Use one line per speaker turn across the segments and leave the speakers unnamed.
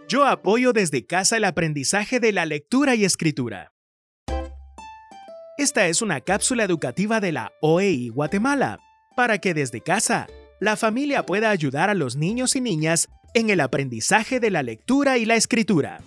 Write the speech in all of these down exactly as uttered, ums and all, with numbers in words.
Yo apoyo desde casa el aprendizaje de la lectura y escritura. Esta es una cápsula educativa de la O E I Guatemala, para que desde casa la familia pueda ayudar a los niños y niñas en el aprendizaje de la lectura y la escritura.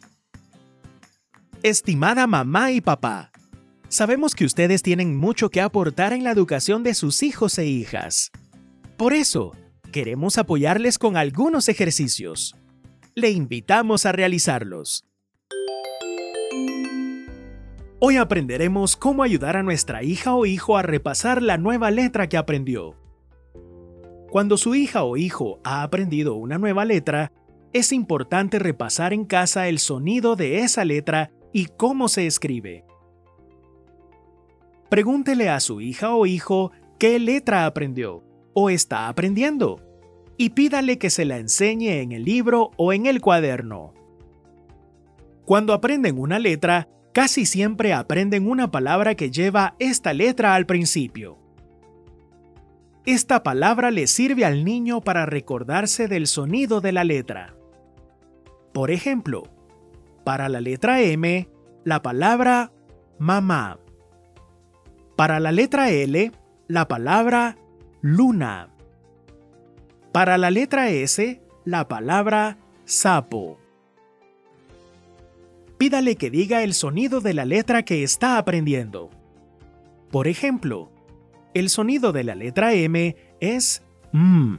Estimada mamá y papá, sabemos que ustedes tienen mucho que aportar en la educación de sus hijos e hijas. Por eso, queremos apoyarles con algunos ejercicios. Le invitamos a realizarlos. Hoy aprenderemos cómo ayudar a nuestra hija o hijo a repasar la nueva letra que aprendió. Cuando su hija o hijo ha aprendido una nueva letra, es importante repasar en casa el sonido de esa letra y cómo se escribe. Pregúntele a su hija o hijo qué letra aprendió o está aprendiendo y pídale que se la enseñe en el libro o en el cuaderno. Cuando aprenden una letra, casi siempre aprenden una palabra que lleva esta letra al principio. Esta palabra le sirve al niño para recordarse del sonido de la letra. Por ejemplo, para la letra M, la palabra mamá. Para la letra L, la palabra luna. Para la letra S, la palabra sapo. Pídale que diga el sonido de la letra que está aprendiendo. Por ejemplo, el sonido de la letra M es M.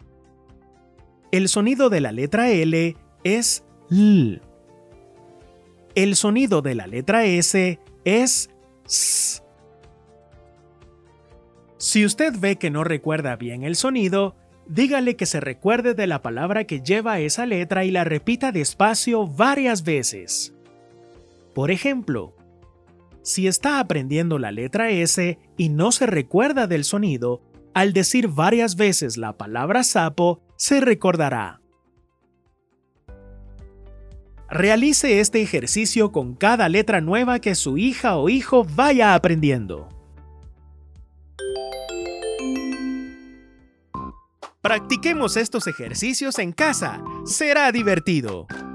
El sonido de la letra L es L. El sonido de la letra S es S. Si usted ve que no recuerda bien el sonido, dígale que se recuerde de la palabra que lleva esa letra y la repita despacio varias veces. Por ejemplo, si está aprendiendo la letra S y no se recuerda del sonido, al decir varias veces la palabra sapo, se recordará. Realice este ejercicio con cada letra nueva que su hija o hijo vaya aprendiendo. Practiquemos estos ejercicios en casa. Será divertido.